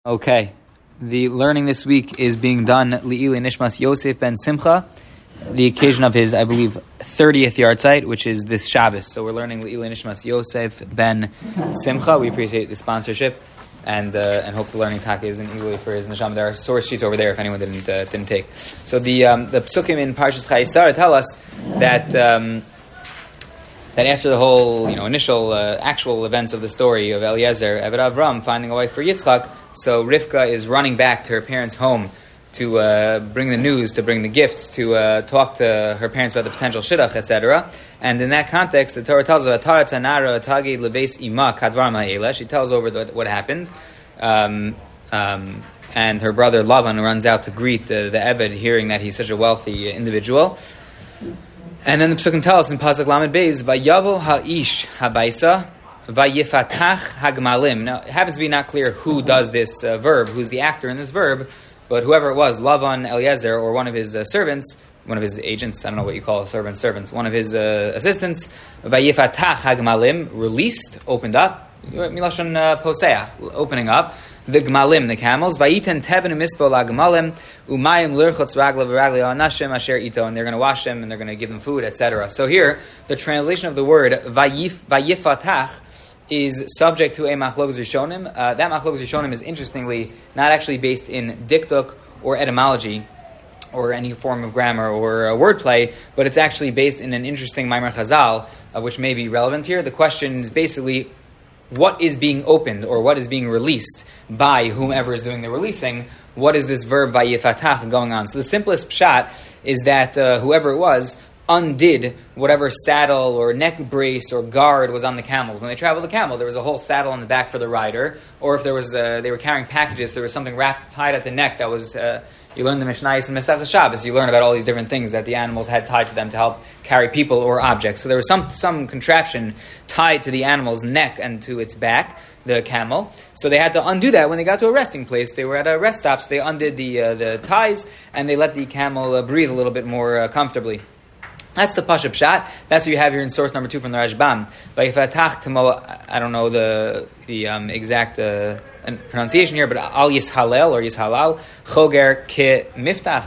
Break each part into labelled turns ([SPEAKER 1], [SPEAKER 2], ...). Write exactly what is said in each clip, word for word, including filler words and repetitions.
[SPEAKER 1] Okay, the learning this week is being done Li'ili Nishmas Yosef ben Simcha, the occasion of his, I believe, thirtieth yard site, which is this Shabbos. So we're learning Li'ili Nishmas Yosef ben Simcha. We appreciate the sponsorship and uh, and hope the learning taka is in Ilui for his neshama. There are source sheets over there if anyone didn't uh, didn't take. So the um, the psukim in Parshas Chayesara tell us that. Um, That after the whole, you know, initial uh, actual events of the story of Eliezer, Eved Avram finding a wife for Yitzchak, so Rivka is running back to her parents' home to uh, bring the news, to bring the gifts, to uh, talk to her parents about the potential shidduch, et cetera. And in that context, the Torah tells us, "Atar tanara tagi leves ima kadvar ma'ela." She tells over the, what happened, um, um, and her brother Lavan runs out to greet the, the Eved, hearing that he's such a wealthy individual. And then the Psukim tell us in Pasuk Lamed Beis, Vayavo ha'ish habaisa, vayifatach hagmalim. Now, it happens to be not clear who does this uh, verb, who's the actor in this verb, but whoever it was, Lavan Eliezer, or one of his uh, servants, one of his agents, I don't know what you call servants, servants, one of his uh, assistants, vayifatach hagmalim, released, opened up, milashon uh, poseach, opening up, the gmalim, the camels, vayiten tevin mispo la gmalim, umayim lurchotz ragla v'ragli anashim asher ito, and they're going to wash them and they're going to give them food, et cetera. So here, the translation of the word vayif vayifatach is subject to a machlokes rishonim. Uh, that machlokes rishonim is interestingly not actually based in diktuk or etymology or any form of grammar or uh, wordplay, but it's actually based in an interesting Maimer Chazal, uh, which may be relevant here. The question is basically, what is being opened or what is being released by whomever is doing the releasing? What is this verb vayifatach going on? So the simplest pshat is that uh, whoever it was undid whatever saddle or neck brace or guard was on the camel. When they traveled the camel, there was a whole saddle on the back for the rider, or if there was uh, they were carrying packages, there was something wrapped tied at the neck that was. Uh, You learn the Mishnayos and Masechtas Shabbos. You learn about all these different things that the animals had tied to them to help carry people or objects. So there was some some contraption tied to the animal's neck and to its back, the camel. So they had to undo that when they got to a resting place. They were at a rest stop, so they undid the uh, the ties and they let the camel uh, breathe a little bit more uh, comfortably. That's the Pashup Pshat. That's what you have here in source number two from the Rashbam. I don't know the the um, exact uh, pronunciation here, but Al Yishalel or Yishalal Choger Ke Miftach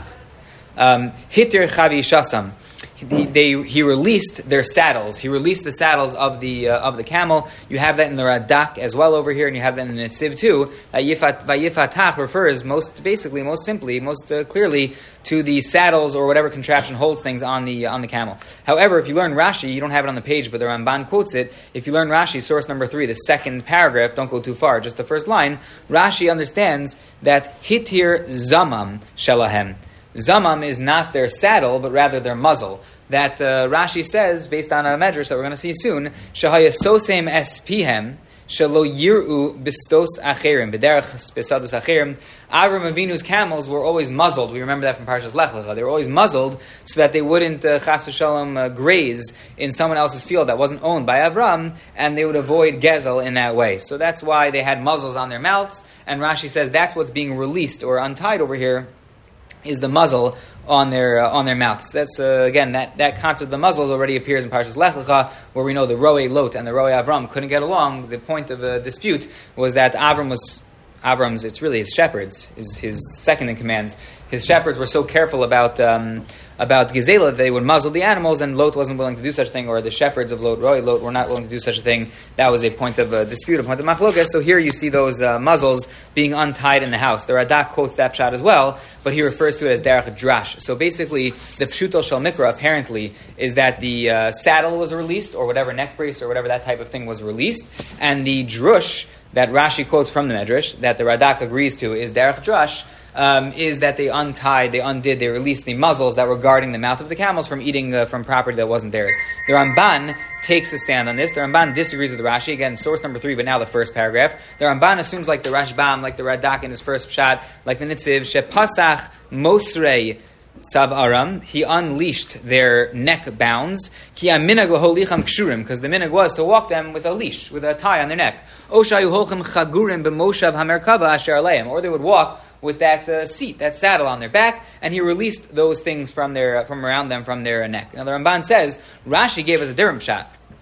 [SPEAKER 1] um, Hitir Chavi Shasam. He, they, he released their saddles. He released the saddles of the uh, of the camel. You have that in the Radak as well over here, and you have that in the Netziv too. Vayifatach refers most basically, most simply, most uh, clearly to the saddles or whatever contraption holds things on the uh, on the camel. However, if you learn Rashi, you don't have it on the page, but the Ramban quotes it. If you learn Rashi, source number three, the second paragraph, don't go too far, just the first line. Rashi understands that hitir zamam shalahem. Zamam is not their saddle, but rather their muzzle. That uh, Rashi says, based on a medrash that we're going to see soon, Shahaya sosem es pihem, shalo yiru bistos acherim, b'derech besados acherim. Avram Avinu's camels were always muzzled. We remember that from Parshas Lech Lecha. They were always muzzled so that they wouldn't uh, chas v'shalom uh, graze in someone else's field that wasn't owned by Avram, and they would avoid gezel in that way. So that's why they had muzzles on their mouths, and Rashi says that's what's being released or untied over here, is the muzzle on their uh, on their mouths. That's uh, again that, that concept of the muzzles already appears in Parshas Lech Lecha, where we know the Roe Lot and the Roe Avram couldn't get along. The point of a dispute was that Avram was Avram's. It's really his shepherds, his his second in command. His shepherds were so careful about um, about Gezela that they would muzzle the animals, and Lot wasn't willing to do such a thing, or the shepherds of Lot, Roy Lot, were not willing to do such a thing. That was a point of uh, dispute, a point of machlokas. So here you see those uh, muzzles being untied in the house. The Radak quotes that pshat as well, but he refers to it as derech drash. So basically, the pshuto shel mikra apparently is that the uh, saddle was released, or whatever neck brace, or whatever that type of thing was released, and the drush that Rashi quotes from the Medrash, that the Radak agrees to, is derech drash. Um, is that they untied, they undid, they released the muzzles that were guarding the mouth of the camels from eating uh, from property that wasn't theirs. The Ramban takes a stand on this. The Ramban disagrees with Rashi. Again, source number three, but now the first paragraph. The Ramban assumes, like the Rashbam, like the Radak in his first pshat, like the Netziv, Shepasach Mosrei Tzav Aram, he unleashed their neck bounds, ki aminag laholicham kshurim, because the minhag was to walk them with a leash, with a tie on their neck. O shayu holchem chagurim b'moshav hamerkava asher aleim, or they would walk with that uh, seat, that saddle on their back, and he released those things from their uh, from around them, from their uh, neck. Now the Ramban says, Rashi gave us a different shot.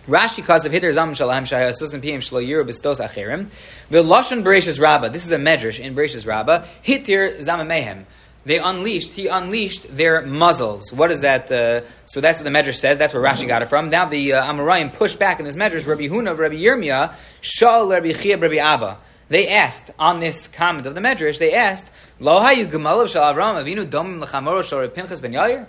[SPEAKER 1] Rashi kasav hider zam shalahem shaya susim piyim shlo yiru b'stos acherim v'lashon Bereshis Rabbah. This is a medrash in Bereshis Rabbah. Hitir zamamehem. They unleashed. He unleashed their muzzles. What is that? Uh, so that's what the medrash said. That's where Rashi got it from. Now the uh, Amoraim pushed back in this medrash. Rabbi Huna, Rabbi Yirmiyah, Shaul, Rabbi Chia, Rabbi Abba. They asked on this comment of the medrash. They asked, Lo hayu gemalav shel Avraham Avinu domim lechamoro shel Rabbi Pinchas ben Yair.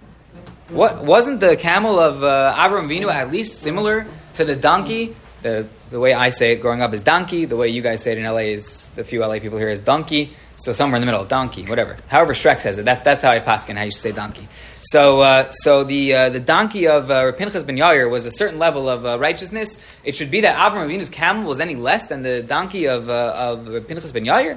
[SPEAKER 1] What wasn't the camel of uh, Avraham Avinu at least similar to the donkey? The the way I say it growing up is donkey. The way you guys say it in L A is, the few L A people here, is donkey. So somewhere in the middle, donkey, whatever. However Shrek says it, that's that's how I paskin, how you should say donkey. So uh, so the uh, the donkey of uh, Pinchas ben Yair was a certain level of uh, righteousness. It should be that Avraham Avinu's camel was any less than the donkey of uh, of Pinchas ben Yair.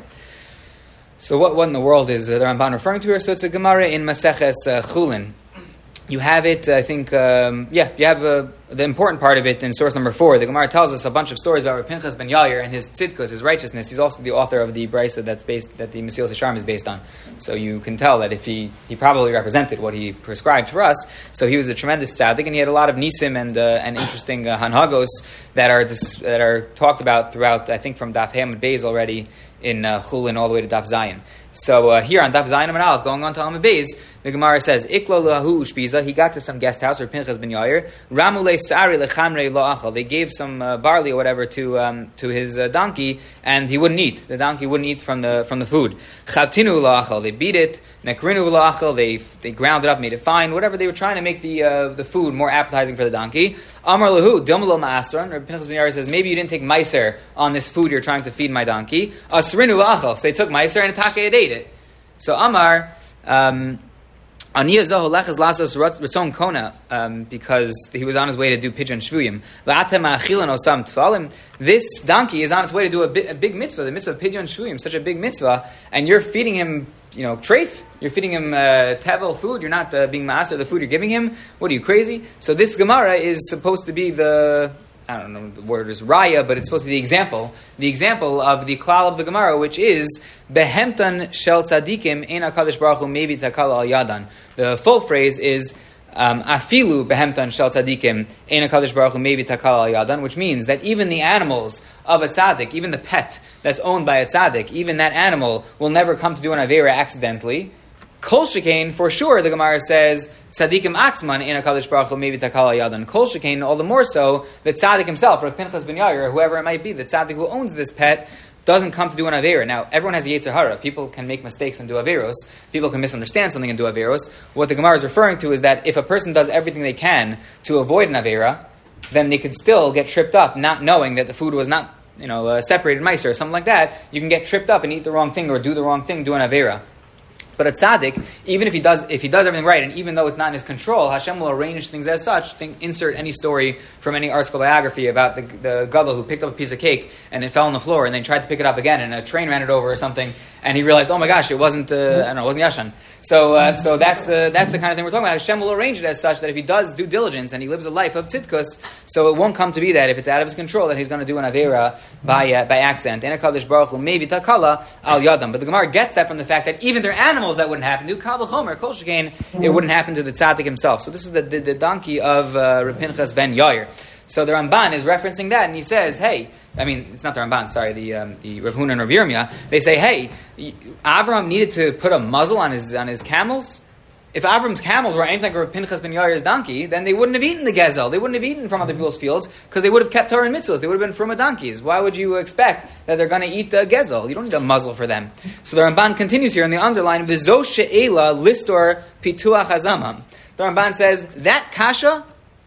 [SPEAKER 1] So what what in the world is uh, the Ramban referring to here? So it's a Gemara in Maseches uh, Chulin. You have it, I think, um, yeah, you have uh, the important part of it in source number four. The Gemara tells us a bunch of stories about Reb Pinchas ben Yair and his tzidkus, his righteousness. He's also the author of the brisa that's based, that the Mesilas Yesharim is based on. So you can tell that if he, he probably represented what he prescribed for us. So he was a tremendous tzaddik, and he had a lot of nisim and uh, and interesting uh, hanhagos that are dis- that are talked about throughout, I think, from Daf Ham and Beis already in uh, Chulin all the way to Daf Zayin. So uh, here on Daf Zayin and Aleph, going on to Amud Beis, the Gemara says, Iklo lahu ushpiza, he got to some guest house, or Pinchas ben Yair, Ramule sari lechamre lo achal, they gave some uh, barley or whatever to um, to his uh, donkey, and he wouldn't eat. The donkey wouldn't eat from the from the food. Chavtinu lo achal, they beat it. Nekrinu lo achal, they they ground it up, made it fine. Whatever, they were trying to make the uh, the food more appetizing for the donkey. Amar lahu dumlo ma'asron, or Pinchas ben Yair says, maybe you didn't take meiser on this food you're trying to feed my donkey. Asrinu lo achal, so they took meiser and Taka it ate it. So Amar, um, Aniyah Zoho Leches Lasos Ratzon Kona, um, because he was on his way to do Pidyon Shvuyim. La'atem Achilan Osam Tfalim. This donkey is on its way to do a, bi- a big mitzvah, the mitzvah of Pidyon Shvuyim, such a big mitzvah, and you're feeding him, you know, treif. You're feeding him uh, tevel food. You're not uh, being master the food you're giving him. What are you, crazy? So this Gemara is supposed to be the, I don't know, the word is raya, but it's supposed to be the example, the example of the klal of the Gemara, which is behemtan shel tzadikim ein HaKadosh Baruch Hu maybe takal al yadan. The full phrase is um, afilu behemtan shel tzadikim ein HaKadosh Baruch Hu maybe takal al yadan, which means that even the animals of a tzaddik, even the pet that's owned by a tzaddik, even that animal will never come to do an avera accidentally. Kol shekain, for sure, the Gemara says, tzadikim atzman in HaKadosh Baruch Hu maybe takal yadan. Kol shekain, all the more so, the tzaddik himself, or Pinchas ben Yair, or whoever it might be, the tzaddik who owns this pet, doesn't come to do an avera. Now, everyone has a yetzer hara. People can make mistakes and do averos. People can misunderstand something and do averos. What the Gemara is referring to is that if a person does everything they can to avoid an avera, then they could still get tripped up, not knowing that the food was not, you know, uh, separated meiser or something like that. You can get tripped up and eat the wrong thing or do the wrong thing, do an avera. But a tzaddik, even if he does if he does everything right, and even though it's not in his control, Hashem will arrange things as such. Think, insert any story from any article biography about the, the gadol who picked up a piece of cake and it fell on the floor, and then tried to pick it up again, and a train ran it over or something, and he realized, oh my gosh, it wasn't, uh, I don't know, it wasn't Yashan. So, uh, so that's the that's the kind of thing we're talking about. Hashem will arrange it as such that if he does due diligence and he lives a life of tzidkus, so it won't come to be that if it's out of his control that he's going to do an avera by uh, by accident. And a Kadosh Baruch Hu maybe takala al yadam. But the Gemara gets that from the fact that even their animals that wouldn't happen to kal v'chomer kol shekain, it wouldn't happen to the tzaddik himself. So this is the the, the donkey of uh, Reb Pinchas ben Yair. So the Ramban is referencing that, and he says, hey, I mean, it's not the Ramban, sorry, the um, the Rav Huna and Rav Yirmiyah, they say, hey, Avraham needed to put a muzzle on his on his camels. If Avram's camels were anything like Rav Pinchas ben Yair's donkey, then they wouldn't have eaten the gezel. They wouldn't have eaten from other people's fields, because they would have kept Torah and mitzvahs. They would have been from donkeys. Why would you expect that they're going to eat the gezel? You don't need a muzzle for them. So the Ramban continues here in the underline, V'zo she'ela listor pituach hazamam. The Ramban says, that kasha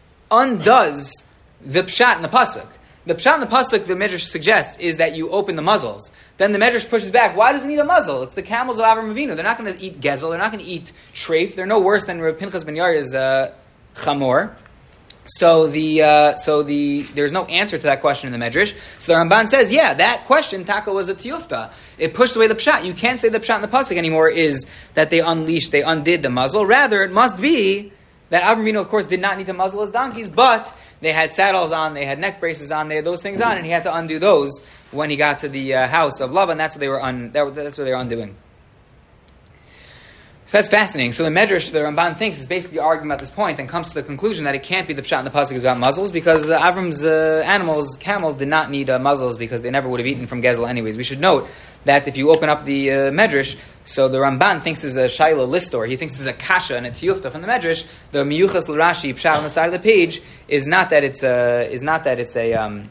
[SPEAKER 1] undoes the pshat in the pasuk. The pshat in the pasuk, the Medrash suggests, is that you open the muzzles. Then the Medrash pushes back. Why does it need a muzzle? It's the camels of Avram Avinu. They're not going to eat gezel. They're not going to eat treif. They're no worse than Reb Pinchas ben Yair's uh, chamor. So the uh, so the there's no answer to that question in the Medrash. So the Ramban says, yeah, that question taka was a tiyufta. It pushed away the pshat. You can't say the pshat in the pasuk anymore is that they unleashed, they undid the muzzle. Rather, it must be that Avram Avinu, of course, did not need to muzzle his donkeys, but they had saddles on, they had neck braces on, they had those things on, and he had to undo those when he got to the uh, house of Lavan. That's what they were un, that, that's what they were undoing. So that's fascinating. So the Medrash, the Ramban thinks, is basically arguing about this point and comes to the conclusion that it can't be the pshat in the pasuk is about muzzles because uh, Avram's uh, animals, camels, did not need uh, muzzles because they never would have eaten from Gezel anyways. We should note that if you open up the uh, Medrash, so the Ramban thinks is a Shaila Listor. He thinks it's a kasha and a tiyufta from the Medrash. The Miyuchas l'Rashi pshat on the side of the page is not that it's a is not that it's a um,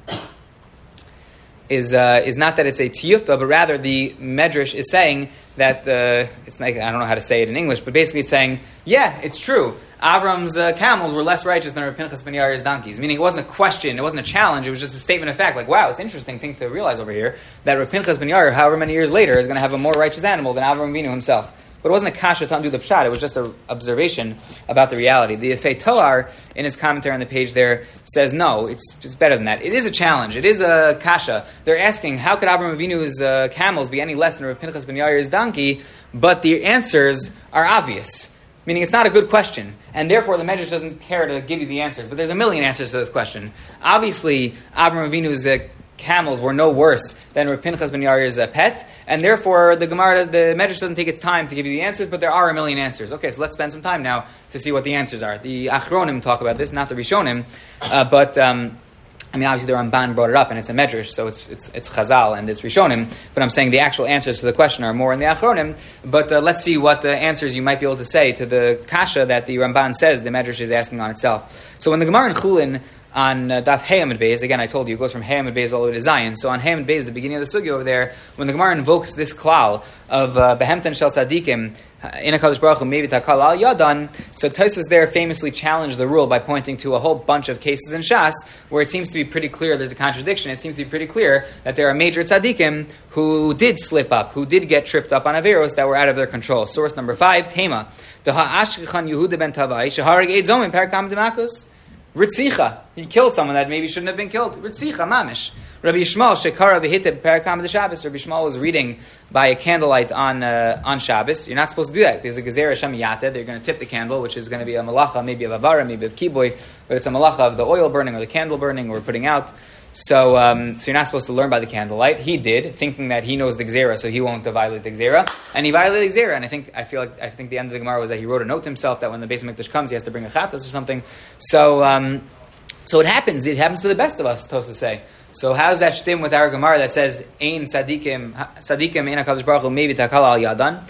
[SPEAKER 1] is uh, is not that it's a tiyufta, but rather the Medrash is saying that the it's like I don't know how to say it in English, but basically it's saying, yeah, it's true. Avram's uh, camels were less righteous than Rav Pinchas ben Yair's donkeys. Meaning it wasn't a question, it wasn't a challenge, it was just a statement of fact. Like, wow, it's an interesting thing to realize over here that Rav Pinchas ben Yair, however many years later, is going to have a more righteous animal than Avram Avinu himself. But it wasn't a kasha to undo the pshat, it was just an observation about the reality. The Yefei Toar, in his commentary on the page there, says, no, it's, it's better than that. It is a challenge, it is a kasha. They're asking, how could Avram Avinu's uh, camels be any less than Rav Pinchas ben Yair's donkey? But the answers are obvious. Meaning it's not a good question. And therefore the Medrash doesn't care to give you the answers. But there's a million answers to this question. Obviously, Avram Avinu's uh, camels were no worse than Rav Pinchas ben Yair's uh, pet, and therefore the Gemara, the Medrash doesn't take its time to give you the answers, but there are a million answers. Okay, so let's spend some time now to see what the answers are. The Achronim talk about this, not the Rishonim, uh, but um, I mean obviously the Ramban brought it up, and it's a Medrash, so it's it's it's Chazal and it's Rishonim, but I'm saying the actual answers to the question are more in the Achronim, but uh, let's see what the answers you might be able to say to the kasha that the Ramban says the Medrash is asking on itself. So when the Gemara in Chulin on uh, Daf Hey Amud Beis, again I told you, it goes from Hey Amud Beis all the way to Zion. So on Hey Amud Beis, the beginning of the sugya over there, when the Gemara invokes this klal of Behemten Shel Tzadikim, in HaKadosh Baruch Hu, maybe Takal Al Yadan, so Tosfos there famously challenged the rule by pointing to a whole bunch of cases in Shas where it seems to be pretty clear there's a contradiction. It seems to be pretty clear that there are major tzaddikim who did slip up, who did get tripped up on Averos that were out of their control. Source number five, Tema. Daha Ashkechan Yehuda ben Tavai, Shaharag Eid Zomim, Parakam Demakos. Ritzicha, he killed someone that maybe shouldn't have been killed. Ritzicha, mamish. Rabbi Yishmael shekara v'hitib parakam Shabbos. Rabbi Yishmael was reading by a candlelight on uh, on Shabbos. You're not supposed to do that because the gezerah shamiyate. They're going to tip the candle, which is going to be a malacha, maybe of avara, maybe of kiboy, but it's a malacha of the oil burning or the candle burning or putting out. So, um, so you're not supposed to learn by the candlelight. He did, thinking that he knows the gzera, so he won't violate the gzera, and he violated the gzera. And I think I feel like I think the end of the Gemara was that he wrote a note to himself that when the Beis Hamikdash comes, he has to bring a chatas or something. So, um, so it happens. It happens to the best of us, Tosfos say. So how does that stem with our Gemara that says Ein Tzadikim Tzadikim Ein HaKadosh Baruch Hu Maybe Takal Al Yadan?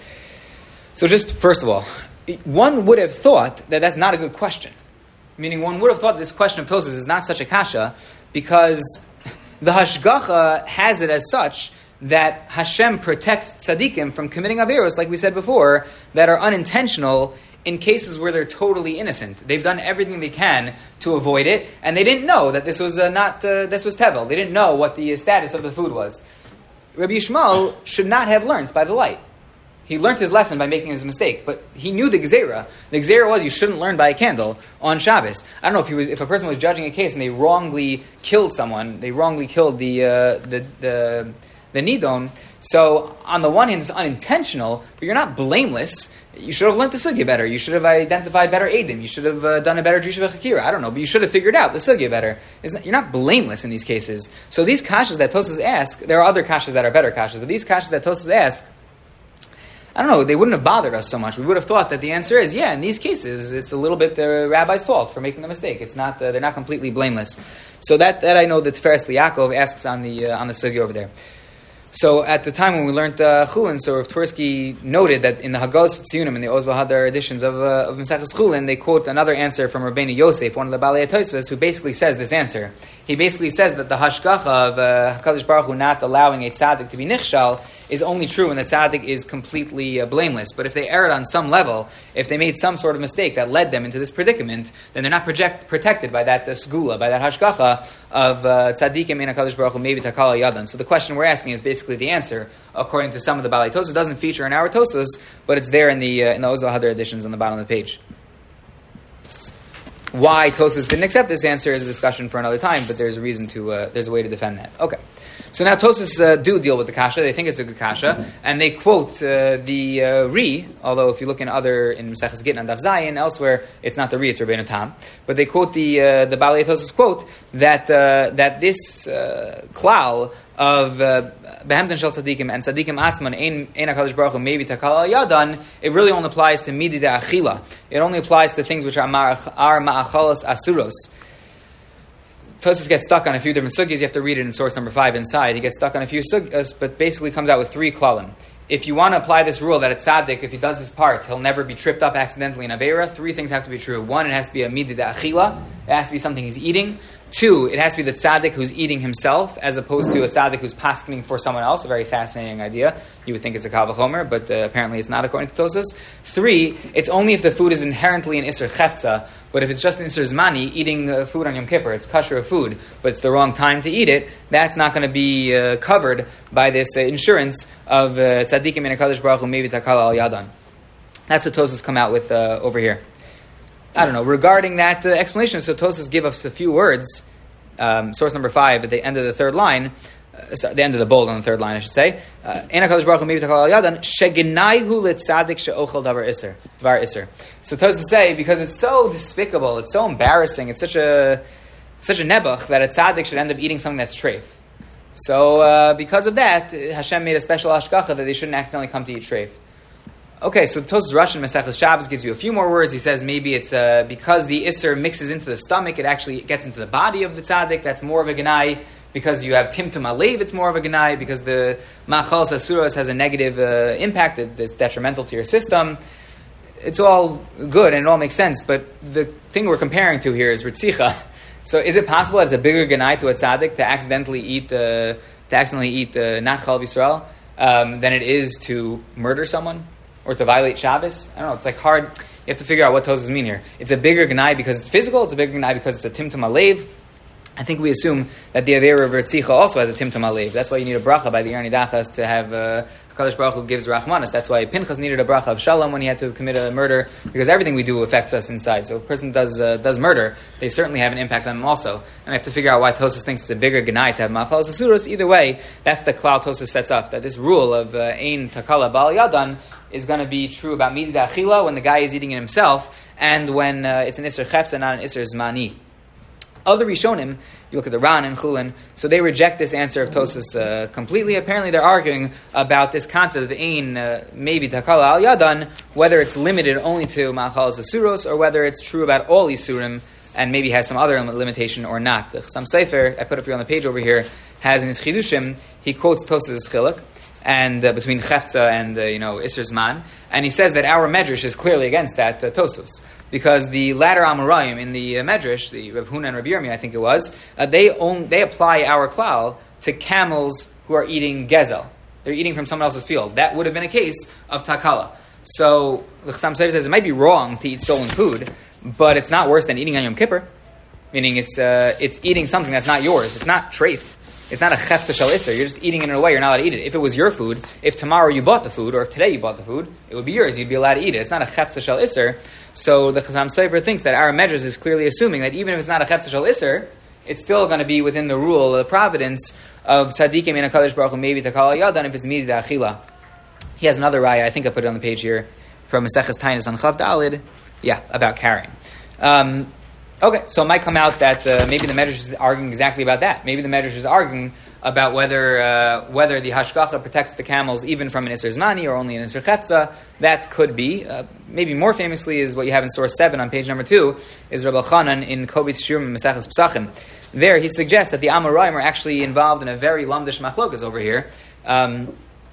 [SPEAKER 1] So just first of all, one would have thought that that's not a good question. Meaning, one would have thought this question of Tosfos is not such a kasha, because the Hashgacha has it as such that Hashem protects tzaddikim from committing averos, like we said before, that are unintentional in cases where they're totally innocent. They've done everything they can to avoid it, and they didn't know that this was uh, not uh, this was tevel. They didn't know what the status of the food was. Rabbi Yishmael should not have learned by the light. He learned his lesson by making his mistake, but he knew the gzera. The gzera was you shouldn't learn by a candle on Shabbos. I don't know if he was, if a person was judging a case and they wrongly killed someone, they wrongly killed the uh, the the the nidon. So on the one hand, it's unintentional, but you're not blameless. You should have learned the sugya better. You should have identified better edim. You should have uh, done a better drisha v'chakira. I don't know, but you should have figured out the sugya better. Not, you're not blameless in these cases. So these kashas that Tosfos ask, there are other kashas that are better kashas, but these kashas that Tosfos ask, I don't know, they wouldn't have bothered us so much. We would have thought that the answer is, yeah, in these cases, it's a little bit the rabbi's fault for making a mistake. It's not, uh, they're not completely blameless. So that, that I know that Tiferes Liakov asks on the uh, on the sugya over there. So at the time when we learned uh, Chulin, so Rav Twersky noted that in the Hagos Tziyunim, in the Oz V'Hadar editions of uh, of Maseches Chulin, they quote another answer from Rabbeinu Yosef, one of the Balei Tosfos, who basically says this answer. He basically says that the hashgacha of uh, HaKadosh Baruch Hu not allowing a tzaddik to be nichshal is only true when the tzaddik is completely uh, blameless. But if they erred on some level, if they made some sort of mistake that led them into this predicament, then they're not project, protected by that uh, segula, by that hashgacha of uh, tzaddikim in HaKadosh Baruch Hu maybe takal yadan. So the question we're asking is basically the answer according to some of the Balei Tosfos. It doesn't feature in our Tosfos, but it's there in the uh, in the Oz V'Hadar editions on the bottom of the page. Why Tosfos didn't accept this answer is a discussion for another time, but there's a reason to uh, there's a way to defend that. Okay. So now Tosfos uh, do deal with the kasha. They think it's a good kasha, and they quote uh, the uh, Ri. Although if you look in other in Maseches Gittin and Daf Zayin elsewhere, it's not the Ri, it's Rabbeinu Tam. But they quote the uh, the Balei Tosfos quote that uh, that this uh, klal of behemten shel tzadikim and tzadikim atzman ein ein Hakadosh Baruch Hu maybe takal al yadan. It really only applies to midi de achila. It only applies to things which are are ma'achalos asuros. Tosfos gets stuck on a few different sugyas. You have to read it in source number five inside. He gets stuck on a few sugyas, but basically comes out with three klalim. If you want to apply this rule that a tzaddik, if he does his part, he'll never be tripped up accidentally in Aveira, three things have to be true. One, it has to be a midi de achila. It has to be something he's eating. Two, it has to be the tzaddik who's eating himself, as opposed to a tzaddik who's paskening for someone else. A very fascinating idea. You would think it's a kal v'chomer, but uh, apparently it's not according to Tosfos. Three, it's only if the food is inherently an isser chefza, but if it's just an isser zmani, eating uh, food on Yom Kippur, it's kosher food, but it's the wrong time to eat it, that's not going to be uh, covered by this uh, insurance of uh, tzaddikim in HaKadosh Baruch Hu maybe takal al yadan. That's what Tosfos come out with uh, over here. I don't know, regarding that uh, explanation, so Tosfos give us a few words, um, source number five, at the end of the third line, uh, sorry, the end of the bold on the third line, I should say, Ein HaKadosh Baruch Hu maybe takal al yadan, shegenaihu l'tzadik she'ochel davar iser, dvar iser. So Tosfos say, because it's so despicable, it's so embarrassing, it's such a such a nebuch that a tzaddik should end up eating something that's treif. So uh, because of that, Hashem made a special hashgacha that they shouldn't accidentally come to eat treif. Okay, so Tosfos Rosh in Maseches Shabbos gives you a few more words. He says maybe it's uh, because the Isser mixes into the stomach, it actually gets into the body of the tzaddik. That's more of a genai. Because you have Timtum Alev, it's more of a genai. Because the Ma'achal Asuros has a negative uh, impact, it's detrimental to your system. It's all good and it all makes sense. But the thing we're comparing to here is Ritzicha. So is it possible that it's a bigger genai to a tzaddik to accidentally eat uh, to accidentally eat uh, not Chalav Yisrael um, than it is to murder someone? Or to violate Shabbos? I don't know, it's like hard. You have to figure out what Tosfos mean here. It's a bigger genai because it's physical, it's a bigger genai because it's a timtum alev. I think we assume that the Aveira of Ritzicha also has a timtum alev. That's why you need a bracha by the Yarni Dachas to have uh, HaKadosh Baruch Hu gives Rachmanis. That's why Pinchas needed a bracha of Shalom when he had to commit a murder, because everything we do affects us inside. So if a person does uh, does murder, they certainly have an impact on them also. And I have to figure out why Tosfos thinks it's a bigger genai to have Ma'achal Asuros. Either way, that's the klal Tosfos sets up, that this rule of uh, Ein Takala Bal Yadan is going to be true about Midi Da'achila when the guy is eating it himself, and when uh, it's an Isser Chefza, not an Isser Zmani. Other Rishonim, you look at the Ran and Chulin, so they reject this answer of Tosfos uh, completely. Apparently they're arguing about this concept of the Ein, uh, maybe Takala Al Yadan, whether it's limited only to Ma'achal Asuros, or whether it's true about all Yisurim, and maybe has some other limitation or not. The Chassam Sofer, I put up here on the page over here, has in his Chidushim, he quotes Tosfos' Chiluk, and uh, between Chefza and uh, you know Isser Zman, and he says that our Medrash is clearly against that uh, Tosfos, because the latter Amoraim in the uh, Medrash, the Rav Huna and Rav Yirmiyah, I think it was, uh, they own, they apply our klal to camels who are eating gezel. They're eating from someone else's field. That would have been a case of takala. So the Chassam Sofer says it might be wrong to eat stolen food, but it's not worse than eating on Yom Kippur. Meaning it's uh, it's eating something that's not yours. It's not treif. It's not a chefza shel iser. You're just eating it in a way you're not allowed to eat it. If it was your food, if tomorrow you bought the food, or if today you bought the food, it would be yours. You'd be allowed to eat it. It's not a chefza shel iser. So the Chassam Sofer thinks that our measures is clearly assuming that even if it's not a chefza shel iser, it's still going to be within the rule, the providence of tzaddikim in HaKadosh Baruch Hu maybe takal yadan if it's midi da'achila. He has another raya, I think I put it on the page here, from Maseches Tainis on Chav Dalid, yeah, about carrying. Um, okay, so it might come out that uh, maybe the Medrash is arguing exactly about that. Maybe the Medrash is arguing about whether uh, whether the hashgacha protects the camels even from an Isser Zmani or only an Isser Chefza. That could be. Uh, maybe more famously is what you have in source seven on page number two, is Rabbi Chanan in Kovitz Shiurim Maseches Pesachim. There he suggests that the Amoraim are actually involved in a very lamdish machlokas over here, um,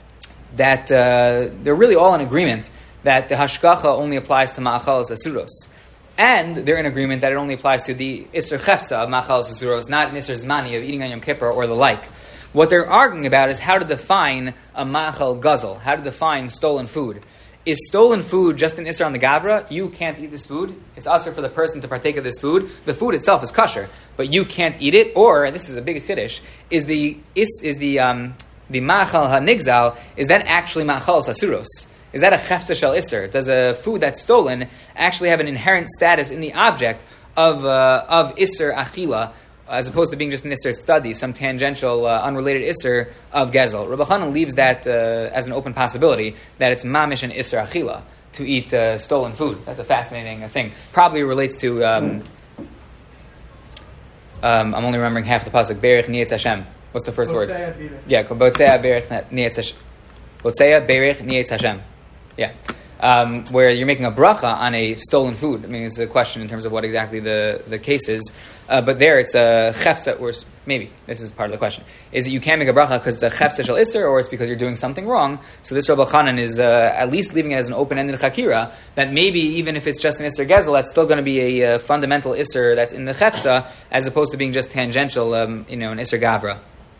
[SPEAKER 1] that uh, they're really all in agreement that the hashgacha only applies to ma'achalos asuros. And they're in agreement that it only applies to the Isser Chefza of ma'achalos asuros, not an Isser Zmani of eating on Yom Kippur or the like. What they're arguing about is how to define a ma'achal guzzle, how to define stolen food. Is stolen food just an Isser on the Gavra? You can't eat this food. It's usher for the person to partake of this food. The food itself is kosher, but you can't eat it. Or, and this is a big chiddush, is the is, is the um, the ma'achal ha'nigzal, is that actually ma'achalos asuros? Is that a chefza shel iser? Does a food that's stolen actually have an inherent status in the object of uh, of iser achila, as opposed to being just an Isser study, some tangential, uh, unrelated Isser of Gezel. Rabbi Chanan leaves that uh, as an open possibility, that it's mamish and Isser Achila, to eat uh, stolen food. That's a fascinating uh, thing. Probably relates to, um, um, I'm only remembering half the pasuk, Berech Nietz Hashem. What's the first word? Yeah, Botzea Berech Nietz Hashem. Botzea Berech Nietz Hashem. Yeah. Um, where you're making a bracha on a stolen food. I mean, it's a question in terms of what exactly the, the case is. Uh, but there it's a chefza, or maybe this is part of the question. Is it you can't make a bracha because it's a chefza shel isser, or it's because you're doing something wrong? So this Rabbi Chanan is uh, at least leaving it as an open-ended chakira, that maybe even if it's just an isser gezel, that's still going to be a uh, fundamental isser that's in the chefza, as opposed to being just tangential, um, you know, an isser gavra.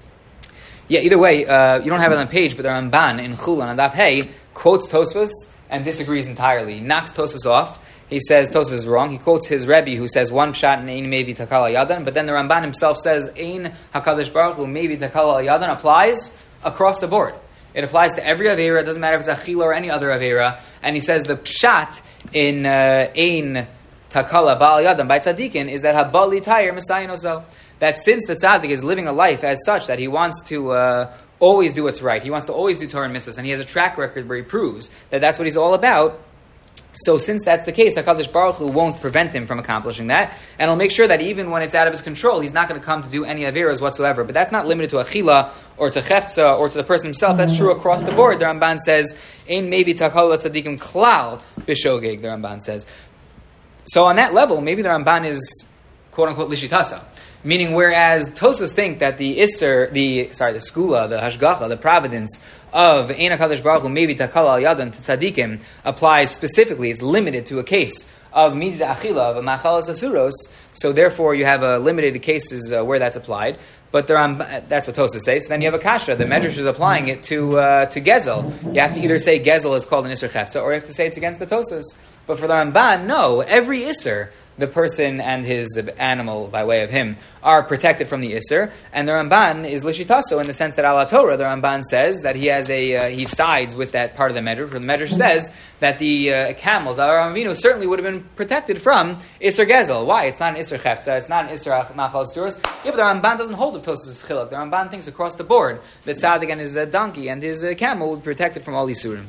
[SPEAKER 1] Yeah, either way, uh, you don't have it on the page, but the Ramban in Chul on Daf Hey quotes Tosfos and disagrees entirely. He knocks Tosfos off. He says Tosfos is wrong. He quotes his Rebbe who says one pshat and ein mevi takal al yadan, but then the Ramban himself says ein hakadosh baruch hu mevi takal al yadan applies across the board. It applies to every avera. It doesn't matter if it's achila or any other avera. And he says the pshat in uh, ein takala ba'al yadan by tzadikin is that habali tayir messiah nosel. That since the tzaddik is living a life as such that he wants to uh, always do what's right, he wants to always do Torah and mitzvahs, and he has a track record where he proves that that's what he's all about. So since that's the case, HaKadosh Baruch Hu won't prevent him from accomplishing that, and he'll make sure that even when it's out of his control, he's not going to come to do any averas whatsoever. But that's not limited to achila, or to chefza, or to the person himself. That's true across the board. The Ramban says, Ein mevi takal tzadikim klal b'shogeg, the Ramban says. So on that level, maybe the Ramban is, quote-unquote, lishitasa. Meaning, whereas Tosas think that the Isser, the sorry, the Skula, the Hashgacha, the providence of Ein HaKadosh Baruch Hu maybe Takal Al Yadan to Tzadikim applies specifically, it's limited to a case of Midid Achila, of a Machalas Asuros, so therefore you have a limited cases uh, where that's applied. But there, um, that's what Tosas says. So then you have a kasha. The Medrash is applying it to uh, to Gezel. You have to either say Gezel is called an Isser Chefza, or you have to say it's against the Tosas. But for the Ramban, no, every Isser, the person and his animal, by way of him, are protected from the Isser. And the Ramban is Lishitaso in the sense that Ala Torah, the Ramban says that he has a uh, he sides with that part of the Medrash. The Medrash says that the uh, camels, Avraham Avinu, certainly would have been protected from Isser Gezel. Why? It's not an Isser Chefza, it's not an Isser Machal Suros. Yeah, but the Ramban doesn't hold of Tosas' Chiluk. The Ramban thinks across the board that Tzaddik and his uh, donkey and his uh, camel would be protected from all Isurim.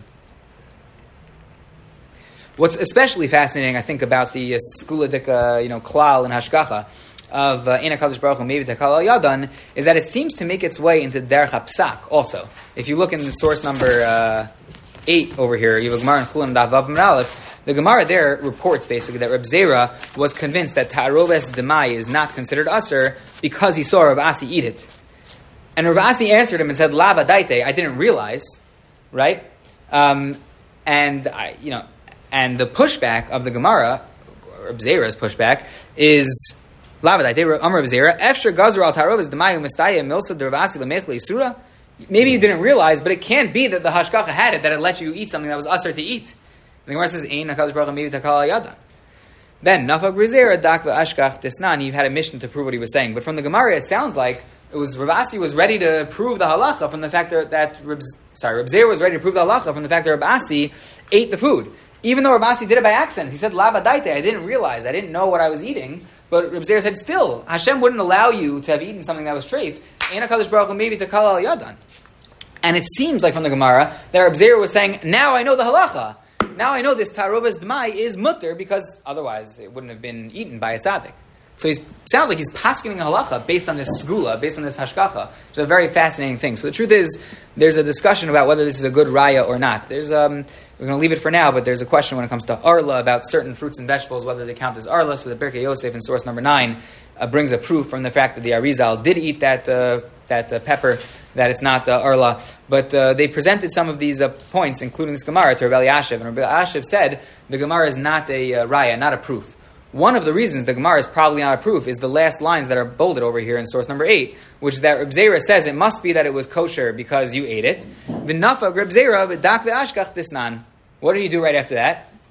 [SPEAKER 1] What's especially fascinating, I think, about the uh, skuladik, uh, you know, klal and hashgacha of Ein HaKadosh Baruch Hu maybe takal al yadan is that it seems to make its way into derech hapsak also. If you look in the source number uh, eight over here, you have a Gemara in Chulin Daf Vav Amud Aleph. The Gemara there reports basically that Reb Zera was convinced that ta'aroves demai is not considered usher because he saw Reb Asi eat it. And Reb Asi answered him and said, "La badaite, I didn't realize," right? Um, and I, you know. And the pushback of the Gemara, Reb Zera's pushback, is Lavadai. They were Amar Reb Zera. Efshar Gazur al Tarov is Demayu Mistaya Milsa Dervasi Lemechle Surah. Maybe you didn't realize, but it can't be that the Hashgacha had it, that it let you eat something that was usher to eat. The Gemara says, Ein HaKadosh Baruch Hu maybe takal al yadan. Then Nafag Reb Zera Dakva Ashkach Desnan. You had a mission to prove what he was saying, but from the Gemara it sounds like it was Reb Asi was ready to prove the halacha from the fact that, that Reb, sorry Reb Zera was ready to prove the halacha from the fact that Reb Asi ate the food. Even though Reb Asi did it by accident, he said "Lava daite." I didn't realize, I didn't know what I was eating. But Reb Zera said, "Still, Hashem wouldn't allow you to have eaten something that was treif. Ein HaKadosh Baruch Hu maybe takal al yadan." And it seems like from the Gemara that Reb Zera was saying, "Now I know the halacha. Now I know this tarovas d'mai is mutter because otherwise it wouldn't have been eaten by a tzaddik." So he sounds like he's paskening a halacha based on this skula, based on this hashgacha. It's a very fascinating thing. So the truth is, there's a discussion about whether this is a good raya or not. There's um, we're going to leave it for now, but there's a question when it comes to arla about certain fruits and vegetables, whether they count as arla. So the Birkei Yosef in source number nine uh, brings a proof from the fact that the Arizal did eat that uh, that uh, pepper, that it's not uh, arla. But uh, they presented some of these uh, points, including this Gemara, to Rabbi Yashiv. And Rabbi Yashiv said the Gemara is not a uh, raya, not a proof. One of the reasons the Gemara is probably not a proof is the last lines that are bolded over here in source number eight, which is that Reb Zera says it must be that it was kosher because you ate it. V'nafa Reb Zera v'dak v'ashkach disnan. What did he do right after that?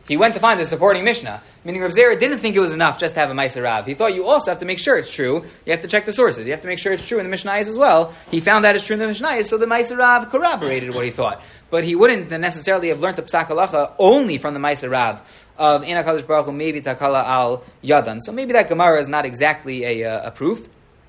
[SPEAKER 1] He went to find the supporting Mishnah. Meaning Rav Zera didn't think it was enough just to have a Ma'aser Rav. He thought you also have to make sure it's true. You have to check the sources. You have to make sure it's true in the Mishnayos as well. He found that it's true in the Mishnayos, so the Ma'aser Rav corroborated what he thought. But he wouldn't necessarily have learned the Psak Halacha only from the Ma'aser Rav of Ein HaKadosh Baruch Hu maybe Takala al Yadan. So maybe that Gemara is not exactly a, uh, a proof.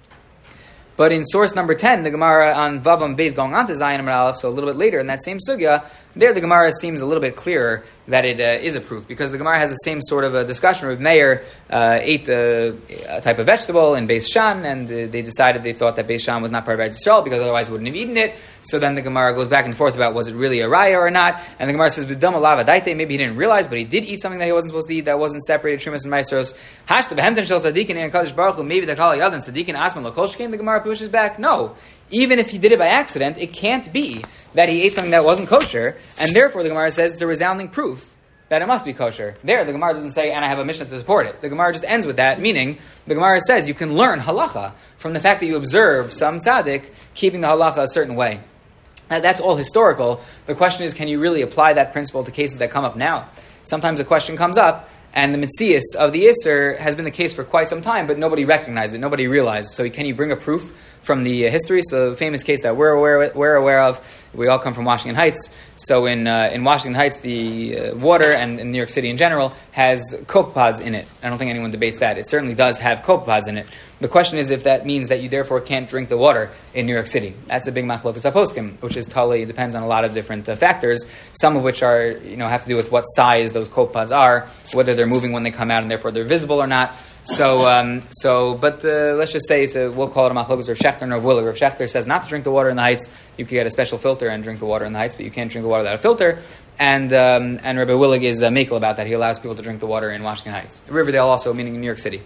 [SPEAKER 1] But in source number ten, the Gemara on Vavam Beis going on to Zayin Amar Aleph, so a little bit later in that same sugya, there the Gemara seems a little bit clearer that it uh, is a proof, because the Gemara has the same sort of a discussion. Rav Meir uh, ate a, a type of vegetable in Beis Shan, and uh, they decided they thought that Beis Shan was not part of Eretz Yisrael because otherwise wouldn't have eaten it. So then the Gemara goes back and forth about was it really a raya or not, and the Gemara says V'dam alav adaite, maybe he didn't realize, but he did eat something that he wasn't supposed to eat that wasn't separated Shumas and Maestros. Hashta behemten shel tzadikin and Kadosh Baruch Hu maybe the kala yadan tzadikin asman lokol shkein. The Gemara pushes back. No, even if he did it by accident, it can't be that he ate something that wasn't kosher, and therefore the Gemara says it's a resounding proof that it must be kosher. There, the Gemara doesn't say, and I have a Mishnah to support it. The Gemara just ends with that, meaning the Gemara says you can learn halacha from the fact that you observe some tzaddik keeping the halacha a certain way. Now, that's all historical. The question is, can you really apply that principle to cases that come up now? Sometimes a question comes up, and the mitzias of the Isser has been the case for quite some time, but nobody recognized it, nobody realized. So can you bring a proof from the uh, history? So the famous case that we're aware we're aware of, we all come from Washington Heights. So in uh, in Washington Heights, the uh, water, and in New York City in general, has copepods in it. I don't think anyone debates that. It certainly does have copepods in it. The question is if that means that you therefore can't drink the water in New York City. That's a big machlokas haposkim, which is totally depends on a lot of different uh, factors, some of which are, you know, have to do with what size those copepods are, whether they're moving when they come out and therefore they're visible or not. So, um, so, but uh, let's just say it's a, we'll call it a machlokas Rav Shechter and Rav Willig. Rav Shechter says not to drink the water in the Heights. You could get a special filter and drink the water in the Heights, but you can't drink the water without a filter. And um, and Rabbi Willig is uh, makel about that. He allows people to drink the water in Washington Heights. Riverdale also, meaning in New York City.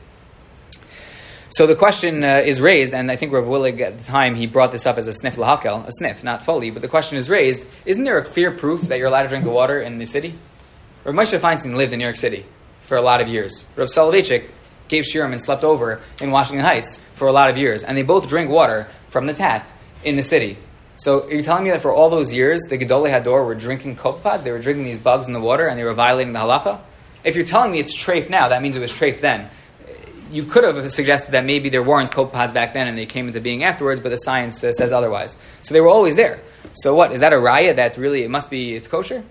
[SPEAKER 1] So the question uh, is raised, and I think Rav Willig at the time, he brought this up as a sniff lahakel, a sniff, not fully, but the question is raised, isn't there a clear proof that you're allowed to drink the water in the city? Rav Moshe Feinstein lived in New York City for a lot of years. Rav Soloveitchik gave shiurim and slept over in Washington Heights for a lot of years, and they both drink water from the tap in the city. So are you telling me that for all those years, the Gedolei Hador were drinking kopad, they were drinking these bugs in the water, and they were violating the halacha? If you're telling me it's treif now, that means it was treif then. You could have suggested that maybe there weren't copepods back then and they came into being afterwards, but the science uh, says otherwise. So they were always there. So what? Is that a raya that really, it must be, it's kosher?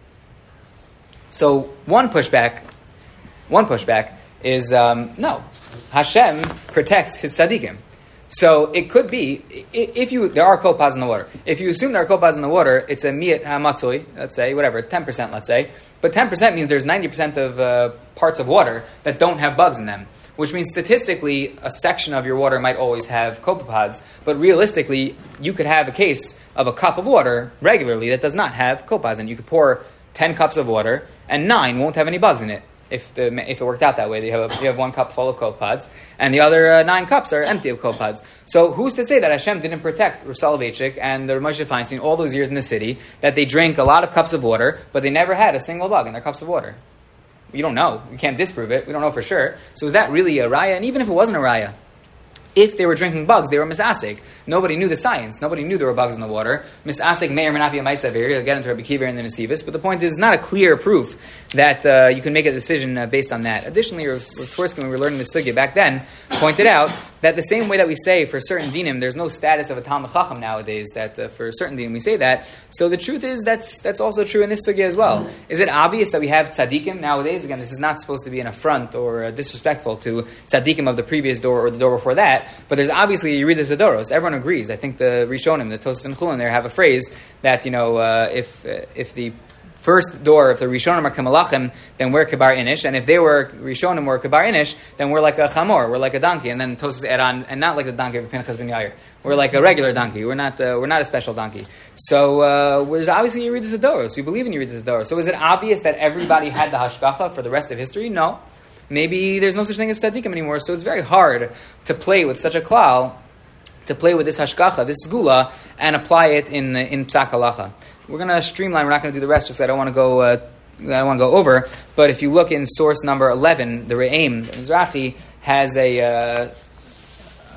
[SPEAKER 1] So one pushback, one pushback is, um, no. Hashem protects his tzaddikim. So it could be, if you, there are copepods in the water. If you assume there are copepods in the water, it's a miyat hamatzui, let's say, whatever, ten percent, let's say. But ten percent means there's ninety percent of uh, parts of water that don't have bugs in them. Which means statistically, a section of your water might always have copepods, but realistically, you could have a case of a cup of water regularly that does not have copepods, and you could pour ten cups of water, and nine won't have any bugs in it. If the if it worked out that way, you have a, you have one cup full of copepods, and the other uh, nine cups are empty of copepods. So who's to say that Hashem didn't protect Rav Soloveitchik and the Moshe Feinstein all those years in the city, that they drank a lot of cups of water, but they never had a single bug in their cups of water? You don't know. You can't disprove it. We don't know for sure. So is that really a raya? And even if it wasn't a raya, if they were drinking bugs, they were misasik. Nobody knew the science. Nobody knew there were bugs in the water. Misasik may or may not be a ma'aseh. You'll get into Rabbi Kiva and the Nesivos. But the point is, it's not a clear proof that uh, you can make a decision uh, based on that. Additionally, Rav Tversky, when we were learning the sugya back then, pointed out that the same way that we say for certain dinim, there's no status of a Talmud Chacham nowadays, that uh, for certain dinim we say that. So the truth is, that's that's also true in this sugya as well. Is it obvious that we have tzaddikim nowadays? Again, this is not supposed to be an affront or uh, disrespectful to tzaddikim of the previous door or the door before that, but there's obviously, you read the Zadoros, everyone agrees. I think the Rishonim, the Tosas and Chulin there have a phrase that, you know, uh, if uh, if the first door, if the Rishonim are Kamalachim, then we're Kibar Inish, and if they were Rishonim or Kibar Inish, then we're like a Chamor, we're like a donkey, and then Tosas add on, and not like the donkey of Pinchas ben Yair. We're like a regular donkey. We're not uh, we're not a special donkey. So uh, there's obviously Yerid Zadoros. We believe in Yerid Zadoros. So is it obvious that everybody had the Hashgacha for the rest of history? No. Maybe there's no such thing as tzaddikim anymore, so it's very hard to play with such a klal, to play with this hashgacha, this gula, and apply it in in psak halacha. We're going to streamline. We're not going to do the rest, just I don't want to go. Uh, I don't want to go over. But if you look in source number eleven, the Re'im, the Mizrahi has a uh,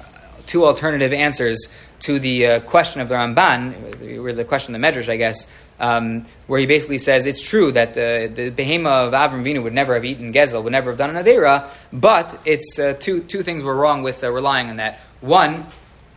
[SPEAKER 1] two alternative answers to the uh, question of the Ramban, or the question of the Medrash, I guess, um, where he basically says it's true that uh, the behema of Avram Avinu would never have eaten gezel, would never have done an avera, but it's uh, two two things were wrong with uh, relying on that. One,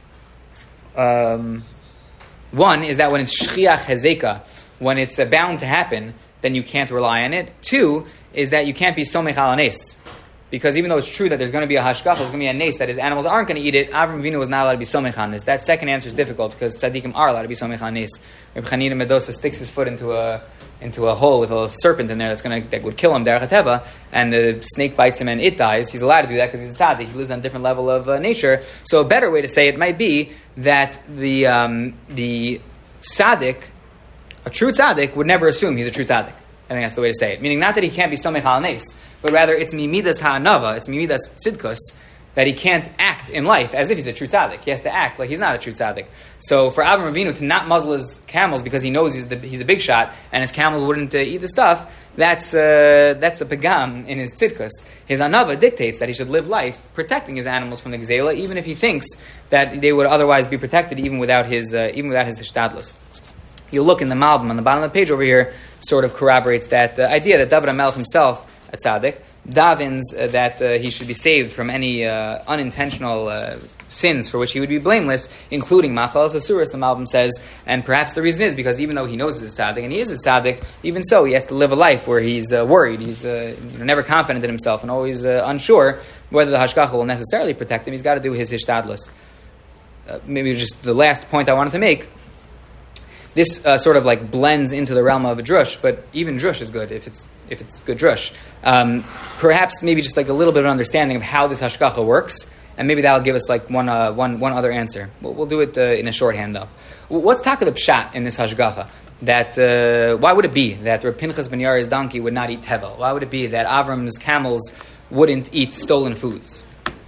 [SPEAKER 1] um, one is that when it's shchiach hezeka, when it's uh, bound to happen, then you can't rely on it. Two is that you can't be somech al nes. Because even though it's true that there's going to be a hashgacha, there's going to be a nes, that his animals aren't going to eat it, Avram Avinu was not allowed to be somech on nes. That second answer is difficult because tzaddikim are allowed to be somech on nes. Reb Chanina Medosa sticks his foot into a into a hole with a serpent in there that's going to that would kill him derech hateva, and the snake bites him and it dies. He's allowed to do that because he's a tzaddik. He lives on a different level of uh, nature. So a better way to say it might be that the um, the tzaddik, a true tzaddik, would never assume he's a true tzaddik. I think that's the way to say it. Meaning not that he can't be somech al nes, but rather it's mimidas ha'anava, it's mimidas tzidkus, that he can't act in life as if he's a true tzaddik. He has to act like he's not a true tzaddik. So for Avram Avinu to not muzzle his camels because he knows he's, the, he's a big shot and his camels wouldn't uh, eat the stuff, that's uh, that's a pagam in his tzidkus. His anava dictates that he should live life protecting his animals from the gzela, even if he thinks that they would otherwise be protected even without his uh, even without his hishtadlus. You'll look in the Malbim on the bottom of the page over here, sort of corroborates that uh, idea that David HaMelech himself, a tzaddik, davens uh, that uh, he should be saved from any uh, unintentional uh, sins for which he would be blameless, including machalas asuras, the Malbim says, and perhaps the reason is because even though he knows he's a tzaddik, and he is a tzaddik, even so he has to live a life where he's uh, worried, he's uh, you know, never confident in himself, and always uh, unsure whether the hashgacha will necessarily protect him. He's got to do his hishtadlus. Uh, maybe just the last point I wanted to make. This uh, sort of like blends into the realm of a drush, but even drush is good if it's if it's good drush. Um, perhaps maybe just like a little bit of understanding of how this hashgacha works, and maybe that'll give us like one uh, one one other answer. We'll, we'll do it uh, in a shorthand though. What's taka the pshat in this hashgacha? That uh, why would it be that Reb Pinchas ben Yair's donkey would not eat tevel? Why would it be that Avram's camels wouldn't eat stolen foods?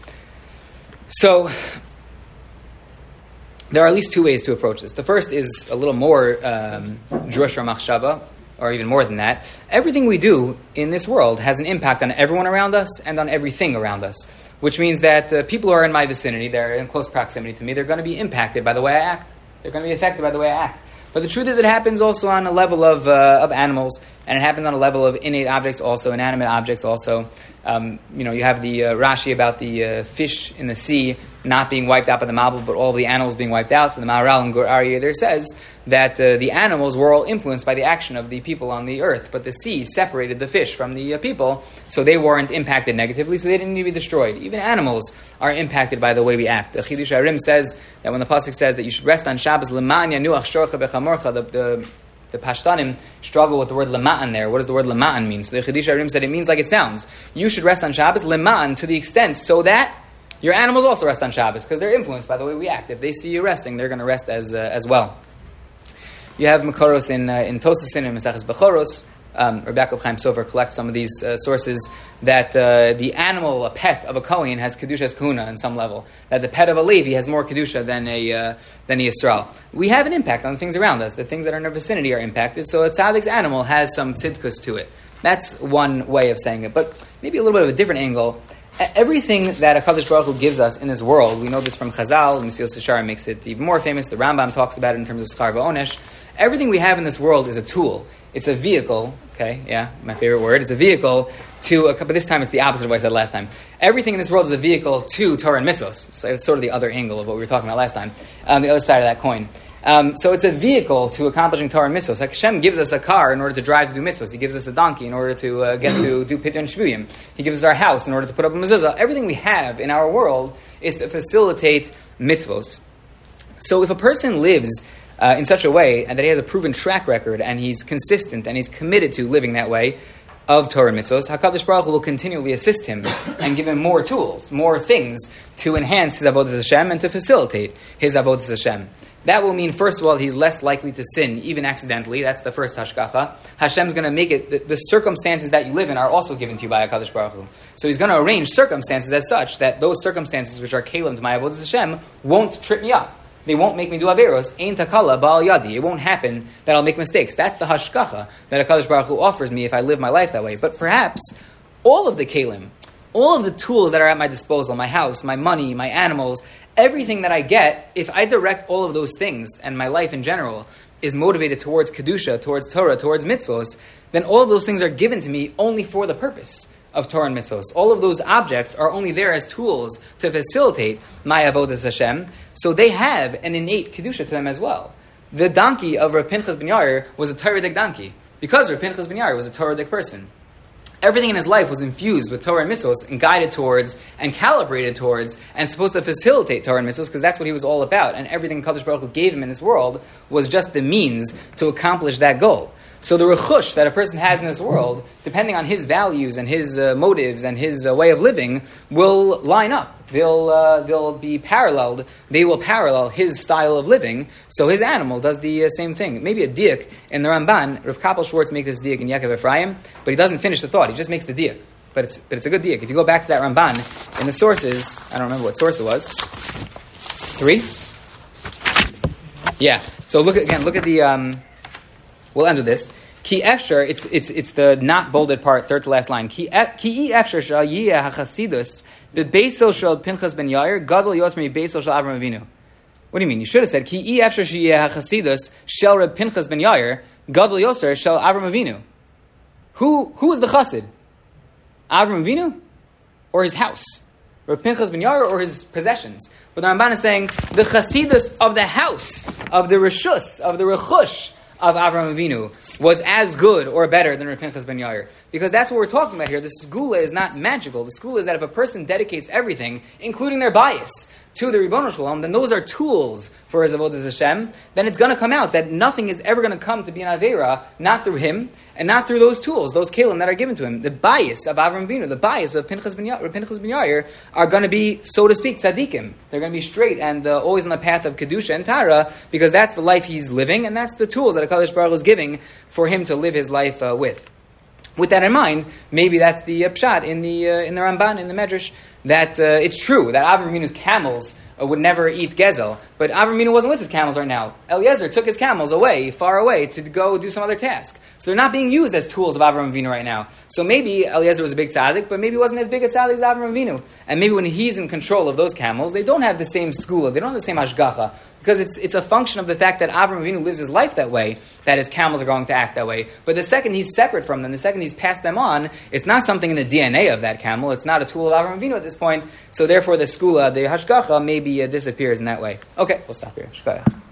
[SPEAKER 1] So there are at least two ways to approach this. The first is a little more um, drush or machshava, or even more than that. Everything we do in this world has an impact on everyone around us and on everything around us, which means that uh, people who are in my vicinity, they're in close proximity to me, they're going to be impacted by the way I act. They're going to be affected by the way I act. But the truth is it happens also on a level of uh, of animals, and it happens on a level of innate objects also, inanimate objects also. Um, you know, you have the uh, Rashi about the uh, fish in the sea not being wiped out by the Mabul, but all the animals being wiped out. So the Maharal in Gur Aryeh there says that uh, the animals were all influenced by the action of the people on the earth, but the sea separated the fish from the uh, people, so they weren't impacted negatively, so they didn't need to be destroyed. Even animals are impacted by the way we act. The Chidush Harim says that when the pasuk says that you should rest on Shabbos, L'man yanuach shorcha bechamorcha, the, the The Pashtanim struggle with the word lema'an there. What does the word lema'an mean? So the Chidush Harim said it means like it sounds. You should rest on Shabbos, lema'an, to the extent so that your animals also rest on Shabbos, because they're influenced by the way we act. If they see you resting, they're going to rest as uh, as well. You have Makoros in uh, in Tosasin and Maseches Bechoros. Um, Rebbe Chaim Sofer collects some of these uh, sources that uh, the animal, a pet of a Kohen, has Kedusha's Kahuna on some level. That the pet of a Levi has more Kedusha than a uh, than a Yisrael. We have an impact on the things around us. The things that are in our vicinity are impacted. So a tzaddik's animal has some tzidkus to it. That's one way of saying it. But maybe a little bit of a different angle. Everything that HaKadosh Baruch Hu gives us in this world, we know this from Chazal, Mesilas Yesharim makes it even more famous, the Rambam talks about it in terms of Schar V'Onesh. Everything we have in this world is a tool. It's a vehicle, okay, yeah, my favorite word. It's a vehicle to, a, but this time it's the opposite of what I said last time. Everything in this world is a vehicle to Torah and mitzvos. So it's sort of the other angle of what we were talking about last time, um, the other side of that coin. Um, so it's a vehicle to accomplishing Torah and mitzvos. Like Hashem gives us a car in order to drive to do mitzvos. He gives us a donkey in order to uh, get to do Pidyon Shvuyim. He gives us our house in order to put up a mezuzah. Everything we have in our world is to facilitate mitzvos. So if a person lives uh, in such a way and that he has a proven track record and he's consistent and he's committed to living that way of Torah and mitzvos, HaKadosh Baruch Hu will continually assist him and give him more tools, more things to enhance his avodas Hashem and to facilitate his avodas Hashem. That will mean, first of all, he's less likely to sin, even accidentally. That's the first hashgacha. Hashem's going to make it, the, the circumstances that you live in are also given to you by HaKadosh Baruch Hu. So he's going to arrange circumstances as such that those circumstances which are kalim to my avodas Hashem won't trip me up. They won't make me do averos. Ein takala ba'al yadi. It won't happen that I'll make mistakes. That's the hashgacha that HaKadosh Baruch Hu offers me if I live my life that way. But perhaps all of the kalim, all of the tools that are at my disposal, my house, my money, my animals, everything that I get, if I direct all of those things and my life in general is motivated towards Kedusha, towards Torah, towards mitzvos, then all of those things are given to me only for the purpose of Torah and mitzvos. All of those objects are only there as tools to facilitate my avodas Hashem, so they have an innate Kedusha to them as well. The donkey of Rav Pinchas ben Yair was a Torah-dik donkey, because Rav Pinchas ben Yair was a Torah-dik person. Everything in his life was infused with Torah and mitzvos and guided towards and calibrated towards and supposed to facilitate Torah and mitzvos because that's what he was all about. And everything Kadosh Baruch Hu gave him in this world was just the means to accomplish that goal. So the rechush that a person has in this world, depending on his values and his uh, motives and his uh, way of living, will line up. They'll uh, they'll be paralleled. They will parallel his style of living. So his animal does the uh, same thing. Maybe a diak in the Ramban. Rav Kapel Schwartz makes this diak in Yaakov Ephraim, but he doesn't finish the thought. He just makes the diak. But it's but it's a good diak. If you go back to that Ramban in the sources, I don't remember what source it was. Three. Yeah. So look again. Look at the. Um, We'll end with this. Ki efsher, it's it's it's the not bolded part, third to last line. Ki ki efsher shal yiyeh hachasidus bebeso shel Pinchas ben Yair gadol yosmi beso shel Avram Avinu. What do you mean? You should have said ki efsher sheyeh hachasidus shel Reb Pinchas ben Yair gadol yoser shel Avram Avinu. Who who was the chassid? Avram Avinu or his house? Reb Pinchas ben Yair or his possessions? But the Ramban is saying the chasidus of the house, of the reshus, of the rechush of Avram Avinu was as good or better than Reb Pinchas ben Yair. Because that's what we're talking about here. The segula is not magical. The segula is that if a person dedicates everything, including their bias, to the Ribbono Shel Olam, then those are tools for his avodas Hashem. Then it's going to come out that nothing is ever going to come to be an Aveira, not through him, and not through those tools, those kelim that are given to him. The bias of Avram Avinu, the bias of Pinchas ben Yair, Pinchas ben Yair are going to be, so to speak, tzaddikim. They're going to be straight and uh, always on the path of Kedusha and Tara, because that's the life he's living, and that's the tools that HaKadosh Baruch Hu is giving for him to live his life uh, with. With that in mind, maybe that's the uh, pshat in the uh, in the Ramban, in the Medrash, that uh, it's true that Avram Avinu's camels uh, would never eat gezel, but Avram Avinu wasn't with his camels right now. Eliezer took his camels away, far away, to go do some other task. So they're not being used as tools of Avram Avinu right now. So maybe Eliezer was a big tzaddik, but maybe he wasn't as big a tzaddik as Avram Avinu. And maybe when he's in control of those camels, they don't have the same skula, they don't have the same hashgacha, because it's it's a function of the fact that Avram Avinu lives his life that way, that his camels are going to act that way. But the second he's separate from them, the second he's passed them on, it's not something in the D N A of that camel, it's not a tool of Avram Avinu at this point, so therefore the skula, the hashgacha, maybe uh, disappears in that way. Okay, we'll stop here. Shkaya.